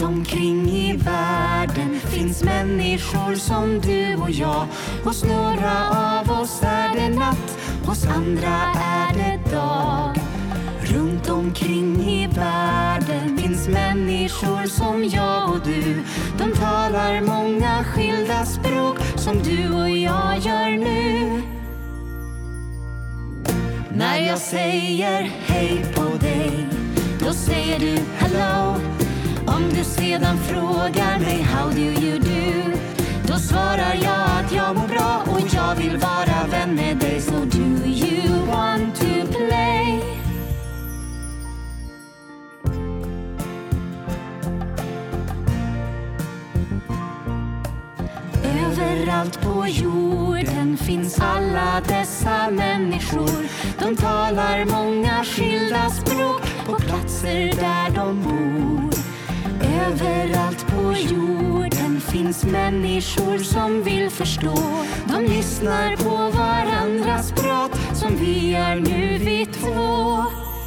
omkring i världen finns människor som du och jag. Hos några av oss är det natt, hos andra är det dag. Runt omkring i världen finns människor som jag och du. De talar många skilda språk som du och jag gör nu. När jag säger hej på dig, då säger du hello. Om du sedan frågar mig how do you do, då svarar jag att jag mår bra och jag vill vara vän med dig. So do you want to play? Överallt på jorden finns alla dessa människor. De talar många skilda språk på platser där de bor. Överallt på jorden finns människor som vill förstå. De lyssnar på varandras prat som vi gör nu vi två.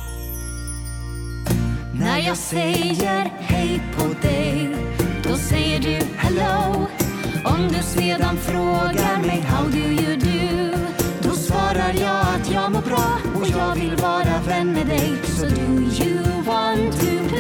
När jag säger hej på dig, då säger du hello. Om du sedan frågar mig how do you do, då svarar jag att jag mår bra och jag vill vara vän med dig. So do you want to